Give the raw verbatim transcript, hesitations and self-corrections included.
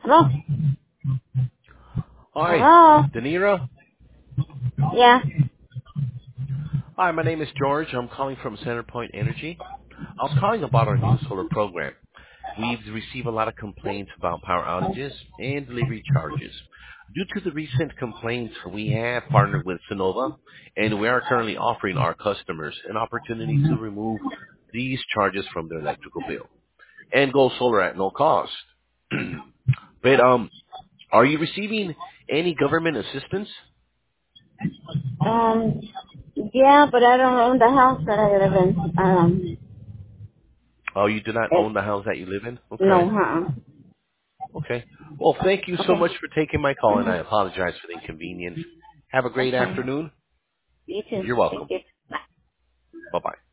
Hello? Hi, Hello? Danira. Yeah. Hi, my name is George. I'm calling from Centerpoint Energy. I was calling about our new solar program. We've received a lot of complaints about power outages and delivery charges. Due to the recent complaints, we have partnered with Sonova, and we are currently offering our customers an opportunity to remove these charges from their electrical bill and go solar at no cost. but um, are you receiving any government assistance? Um, yeah, but I don't own the house that I live in. Um, Oh, you do not own it, the house that you live in? Okay. no, huh? Okay. Well, thank you so Okay. much for taking my call, and Mm-hmm. I apologize for the inconvenience. Have a great Okay. afternoon. You too. You're Thank welcome. you. Bye. Bye-bye.